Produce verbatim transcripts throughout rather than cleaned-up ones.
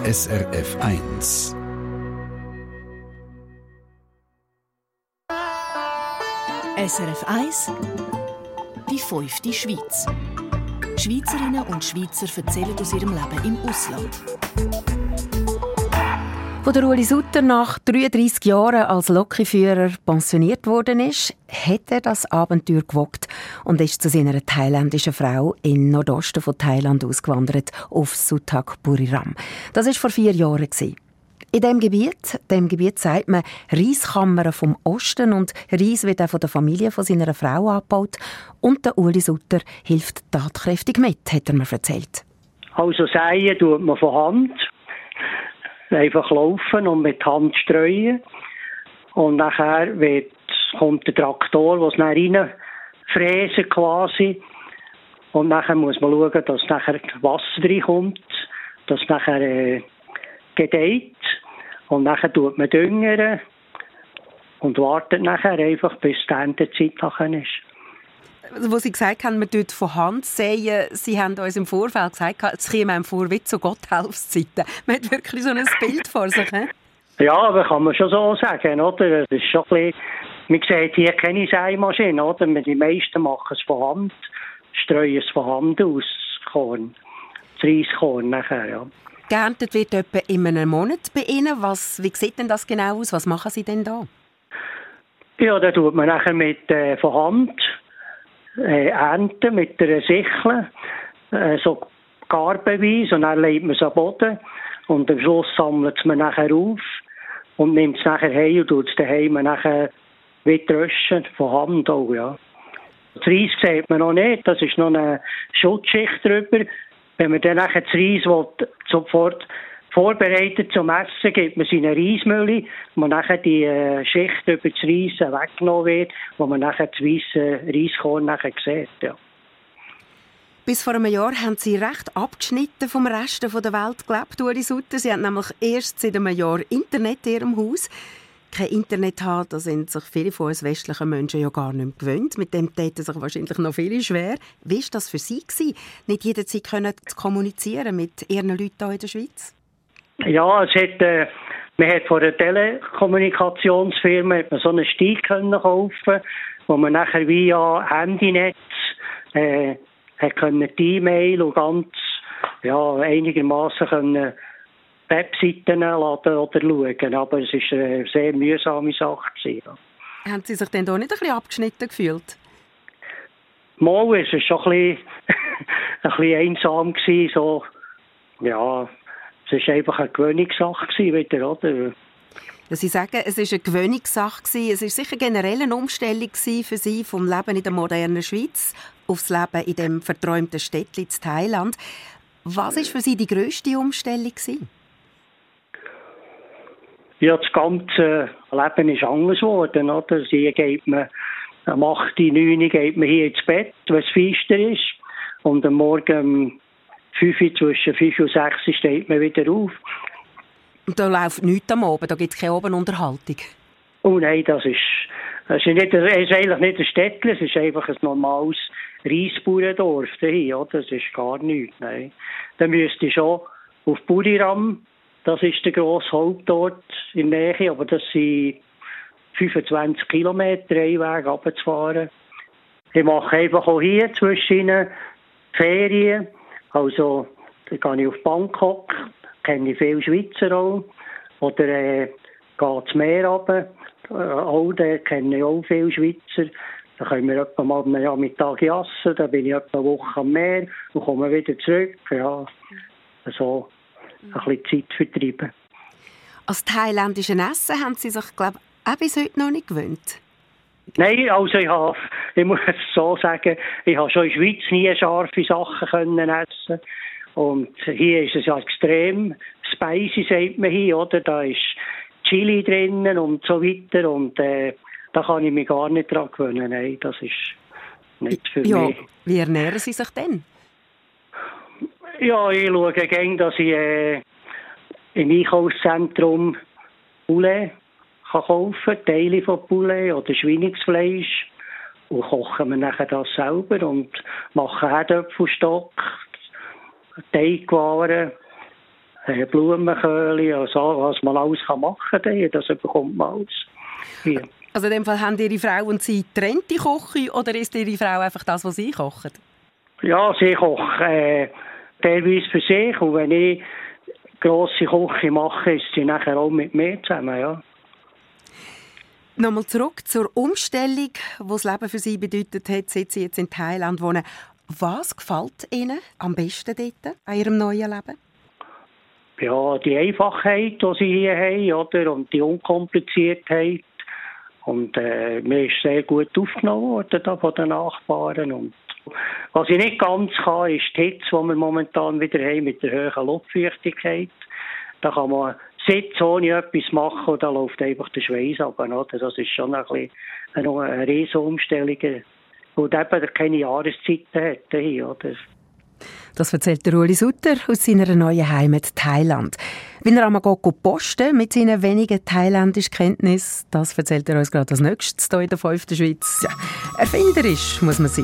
S R F eins. S R F eins, die fünfte Schweiz. Schweizerinnen und Schweizer erzählen aus ihrem Leben im Ausland. Wo der Ueli Sutter nach dreiunddreissig Jahren als Lokführer pensioniert worden ist, hat er das Abenteuer gewagt und ist zu seiner thailändischen Frau in Nordosten von Thailand ausgewandert, auf Suthak Buriram. Das war vor vier Jahren. In diesem Gebiet, dem Gebiet sagt man Reiskammern vom Osten, und Reis wird auch von der Familie von seiner Frau angebaut. Und der Ueli Sutter hilft tatkräftig mit, hat er mir erzählt. Also säen tut man von Hand. Einfach laufen und mit Hand streuen. Und nachher wird, kommt der Traktor, der es dann reinfräsen quasi. Und nachher muss man schauen, dass nachher Wasser reinkommt, dass nachher äh, gedeiht. Und nachher tut man düngern und wartet nachher einfach, bis die Erntezeit ist. Wo Sie gesagt haben, man tut von Hand säen, Sie haben uns im Vorfeld gesagt, es käme einem vor wie zu Gotthelfszeiten. Man hat wirklich so ein Bild vor sich. He? Ja, aber kann man schon so sagen, oder? Das ist schon ein bisschen, man sieht hier keine Sämaschine, oder? Die meisten machen es von Hand, streuen es von Hand aus, das Korn, das Reiskorn nachher, ja. Geerntet wird etwa in einem Monat bei Ihnen. Was, wie sieht denn das genau aus? Was machen Sie denn da? Ja, da tut man nachher mit äh, von Hand äh, ernten, mit einer Sichel, äh, so garbenweise, und dann legt man es am Boden und am Schluss sammelt es man nachher auf und nimmt es nachher heim und tut es daheim nachher wieder rösten, von Hand auch, ja. Das Reis sieht man noch nicht, das ist noch eine Schutzschicht drüber. Wenn man dann nachher das Reis will, sofort vorbereitet zum Essen, gibt man seine Reismühle, wo nachher die äh, Schicht über das Reis weggenommen wird, wo man nachher das weisse Reiskorn nachher sieht. Ja. Bis vor einem Jahr haben Sie recht abgeschnitten vom Rest der Welt gelebt, Ueli Sutter. Sie haben nämlich erst seit einem Jahr Internet in Ihrem Haus. Kein Internet haben, da sind sich viele von uns westlichen Menschen ja gar nicht mehr gewöhnt. Mit dem täten sich wahrscheinlich noch viele schwer. Wie war das für Sie gewesen, nicht jederzeit können zu kommunizieren mit Ihren Leuten hier in der Schweiz? Ja, es hat, äh, man hat von einer Telekommunikationsfirma hat man so einen Steig können kaufen, wo man nachher via Handynetz äh, hat können die E-Mail und ganz ja, einigermaßen können Webseiten laden oder schauen. Aber es war eine sehr mühsame Sache. Ja. Haben Sie sich denn da nicht ein bisschen abgeschnitten gefühlt? Mal war es schon ein bisschen, ein bisschen einsam gewesen, so, ja, es war einfach eine Gewöhnungssache wieder, oder? Sie sagen, es war eine Gewöhnungssache. Es war sicher generell eine Umstellung für Sie vom Leben in der modernen Schweiz aufs Leben in dem verträumten Städtchen in Thailand. Was war für Sie die grösste Umstellung? Ja, das ganze Leben ist anders geworden, oder? Hier geht man am acht, neun geht man hier ins Bett, wenn es finster ist. Und am Morgen um fünf, zwischen fünf und sechs steht man wieder auf. Und da läuft nichts am Abend, da gibt es keine Abendunterhaltung? Oh nein, das ist, das ist, nicht, das ist eigentlich nicht ein Städtchen, es ist einfach ein normales Reisbauerndorf hier, oder? Das ist gar nichts, nein. Da müsste ich schon auf Buriram, das ist der grosse Hauptort in der Nähe, aber das sind fünfundzwanzig Kilometer Einweg runterzufahren. Ich mache einfach auch hier zwischen ihnen Ferien. Also, da gehe ich auf Bangkok, kenne ich viele Schweizer auch. Oder äh, gehe ins Meer runter. Äh, auch, da kenne ich auch viele Schweizer. Da können wir etwa mal am Nachmittag essen, da bin ich etwa eine Woche am Meer und komme wieder zurück. Ja, so ein bisschen Zeit vertreiben. Als thailändischen Essen haben Sie sich, glaube ich, auch bis heute noch nicht gewöhnt? Nein, also ich, habe, ich muss es so sagen, ich habe schon in der Schweiz nie scharfe Sachen können essen. Und hier ist es ja extrem spicy, sagt man hier, oder? Da ist Chili drinnen und so weiter. Und äh, da kann ich mich gar nicht dran gewöhnen. Nein, das ist nicht für ja, mich. Wie ernähren Sie sich denn? Ja, ich schaue gerne, dass ich äh, im Einkaufszentrum Poulet kann kaufen, Teile von Poulet oder Schweinsfleisch, und kochen wir nachher das selber und machen Herdöpfelstock, Teigwaren, äh, Blumenköhle und so, was man alles machen kann, das bekommt man alles hier. Also in dem Fall haben Ihre Frau und Sie getrennte Küche oder ist Ihre Frau einfach das, was Sie kochen? Ja, sie kocht äh, teilweise für sich und wenn ich grosse Küche mache, ist sie nachher auch mit mir zusammen, ja. Nochmal zurück zur Umstellung, die das Leben für Sie bedeutet hat, seit Sie jetzt in Thailand wohnen. Was gefällt Ihnen am besten dort, an Ihrem neuen Leben? Ja, die Einfachheit, die sie hier haben, oder? Und die Unkompliziertheit. Und äh, mir ist sehr gut aufgenommen worden da von den Nachbarn. Und was ich nicht ganz kann, ist die Hitze, die wir momentan wieder haben mit der hohen Luftfeuchtigkeit. Da kann man sitzen, ohne etwas machen und da läuft einfach der Schweiß runter. Oder? Das ist schon ein bisschen eine, eine riesige Umstellung, und eben keine Jahreszeiten hat hier, oder? Das erzählt der Uli Sutter aus seiner neuen Heimat Thailand. Wenn er einmal posten mit seinen wenigen thailändischen Kenntnissen, das erzählt er uns gerade als nächstes hier in der fünften Schweiz. Ja, erfinderisch muss man sein.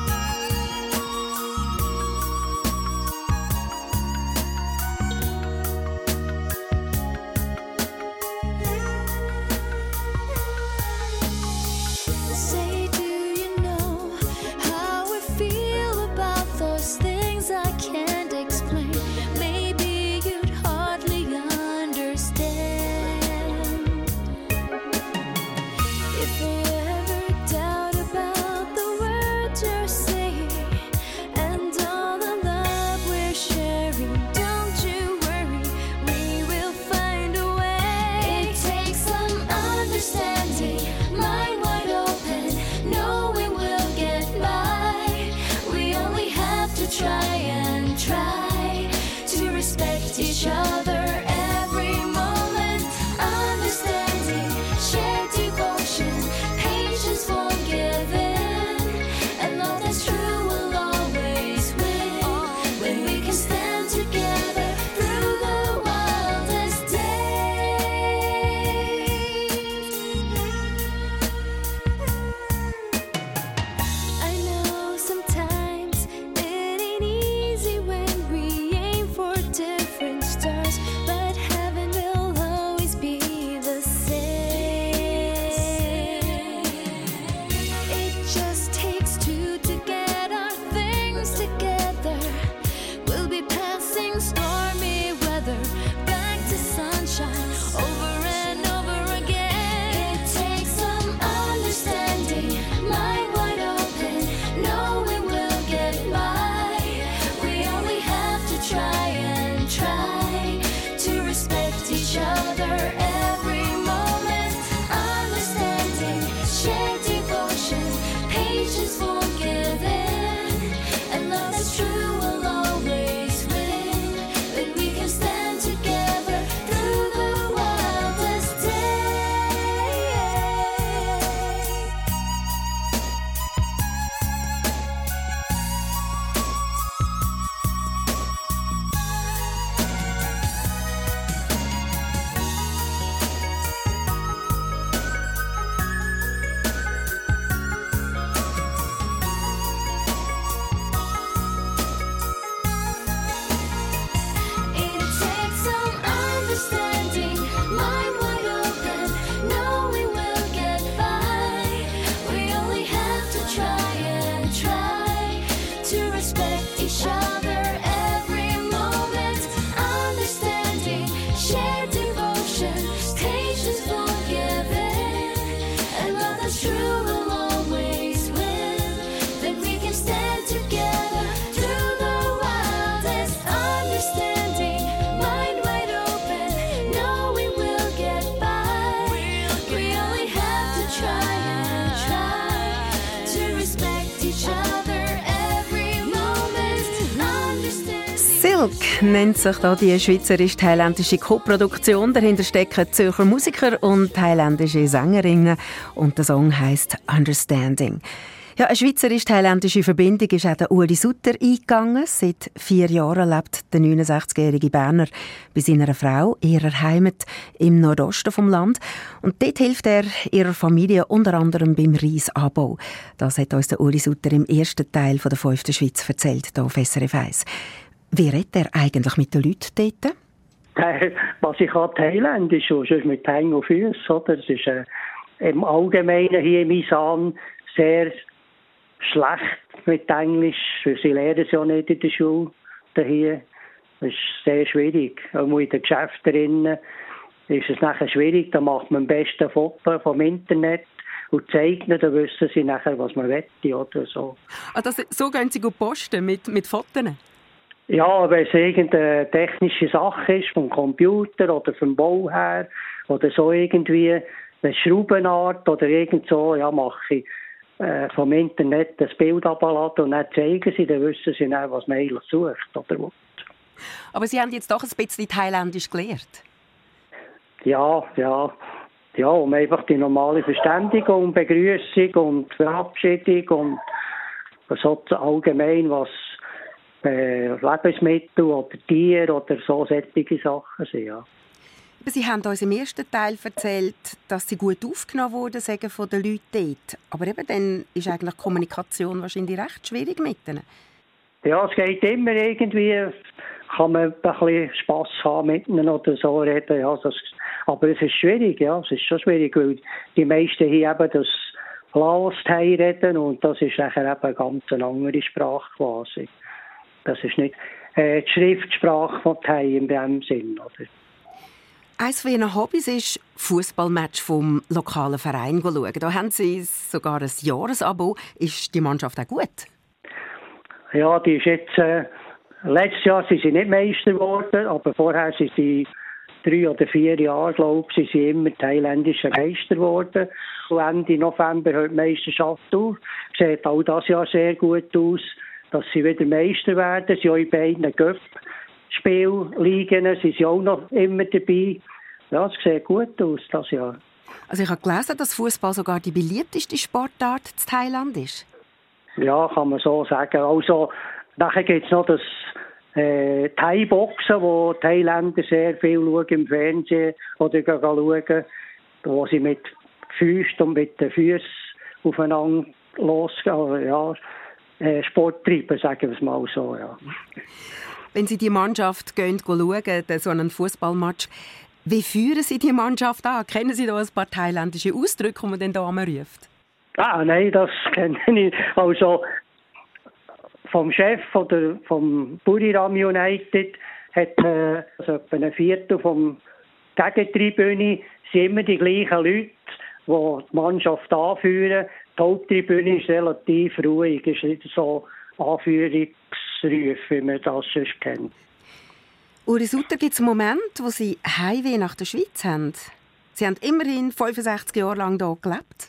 Silk nennt sich da die schweizerisch-thailändische Co-Produktion. Dahinter stecken Zürcher Musiker und thailändische Sängerinnen. Und der Song heisst «Understanding». Ja, eine schweizerisch-thailändische Verbindung ist auch der Uli Sutter eingegangen. Seit vier Jahren lebt der neunundsechzigjährige Berner bei seiner Frau, ihrer Heimat im Nordosten vom Land. Und dort hilft er ihrer Familie unter anderem beim Reisanbau. Das hat uns der Uli Sutter im ersten Teil von der fünften Schweiz erzählt, hier auf S R F eins. Wie redet er eigentlich mit den Leuten dort? was ich kann, Thailändisch und sonst mit Hängen und Füßen, oder? Das ist äh, im Allgemeinen hier in Isan sehr schlecht mit Englisch. Sie lernen es ja nicht in der Schule hier. Das ist sehr schwierig. Auch in den Geschäften ist es nachher schwierig. Da macht man am besten Fotos vom Internet und zeichnen, dann wissen sie nachher, was man will oder so. Ah, das, so gehen Sie gut posten mit, mit Fotos? Ja, wenn es irgendeine technische Sache ist, vom Computer oder vom Bau her oder so irgendwie, eine Schraubenart oder irgend so, ja, mache ich äh, vom Internet das Bild abladen und dann zeigen sie, dann wissen sie dann, was man eigentlich sucht oder will. Aber Sie haben jetzt doch ein bisschen Thailändisch gelernt? Ja, ja. Ja, um einfach die normale Verständigung, Begrüßung und Verabschiedung und so allgemein, was äh, Lebensmittel oder Tiere oder so solche Sachen sind, ja. Sie haben uns im ersten Teil erzählt, dass Sie gut aufgenommen wurden von den Leuten dort. Aber eben dann ist eigentlich die Kommunikation wahrscheinlich recht schwierig mit ihnen. Ja, es geht immer irgendwie, kann man ein bisschen Spass haben mit ihnen oder so reden. Ja, das, aber es ist schwierig, ja, es ist schon schwierig, weil die meisten hier eben das Laos Thai reden und das ist nachher eben eine ganz andere Sprache quasi. Das ist nicht äh, die Schriftsprache von Thai in dem Sinn, oder? Eines von Ihren Hobbys ist Fußballmatch vom lokalen Verein schauen. Da haben Sie sogar ein Jahresabo. Ist die Mannschaft auch gut? Ja, die ist jetzt, äh, letztes Jahr sind sie nicht Meister geworden, aber vorher sind sie drei oder vier Jahre, glaube ich, sind sie immer thailändische Meister geworden. Und Ende November hört die Meisterschaft auf. Sieht auch dieses Jahr sehr gut aus, dass sie wieder Meister werden. Sie haben in beiden Cup-Spielligen, sind sie auch noch immer dabei. Ja, es sieht gut aus dieses Jahr. Also ich habe gelesen, dass Fußball sogar die beliebteste Sportart in Thailand ist. Ja, kann man so sagen. Also, nachher gibt es noch das äh, Thai-Boxen, wo Thailänder sehr viel schauen im Fernsehen oder gehen schauen, wo sie mit Füßen und mit den Füßen aufeinander losgehen. Ja, äh, Sport treiben, sagen wir es mal so. Ja. Wenn Sie die Mannschaft gehen, schauen, so einen Fußballmatch, wie führen Sie die Mannschaft an? Kennen Sie da ein paar thailändische Ausdrücke, die man den Damen ruft? Ah, nein, das kenne ich. Also vom Chef oder vom Buriram United hat äh, also etwa ein Viertel vom Gegentribüne sind immer die gleichen Leute, die die Mannschaft anführen. Die Haupttribüne ist relativ ruhig, ist nicht so Anführungsrufe, wie man das sonst kennt. Uri Sutter, gibt es einen Moment, wo Sie Heimweh nach der Schweiz haben? Sie haben immerhin fünfundsechzig Jahre lang hier gelebt.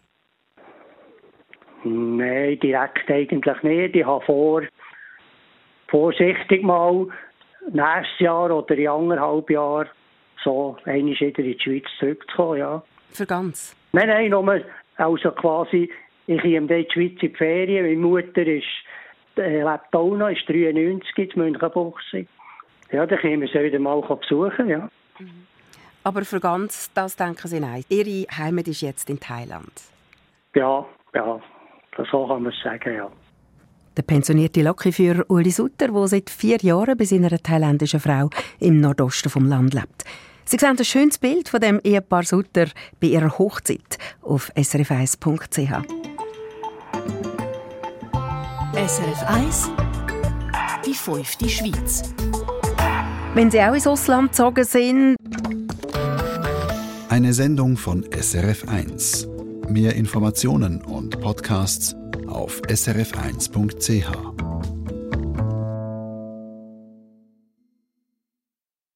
Nein, direkt eigentlich nicht. Ich habe vor, vorsichtig mal nächstes Jahr oder in anderthalb Jahren so einmal wieder in die Schweiz zurückzukommen, ja. Für ganz? Nein, nein, nur, also quasi, ich komme in die Schweiz in die Ferien. Meine Mutter ist, äh, lebt auch noch, ist dreiundneunzig in Münchenbuchsee. Ja, dann können wir sie wieder mal besuchen, ja. Mhm. Aber für ganz, das denken Sie nein. Ihre Heimat ist jetzt in Thailand? Ja, ja. So kann man es sagen, ja. Der pensionierte Lokführer Uli Sutter, der seit vier Jahren bei seiner thailändischen Frau im Nordosten vom Land lebt. Sie sehen ein schönes Bild von dem Ehepaar Sutter bei ihrer Hochzeit auf s r f eins punkt c h. S R F eins, die fünfte Schweiz. Wenn Sie auch ins Ausland gezogen sind. Eine Sendung von S R F eins. Mehr Informationen und Podcasts auf s r f eins punkt c h.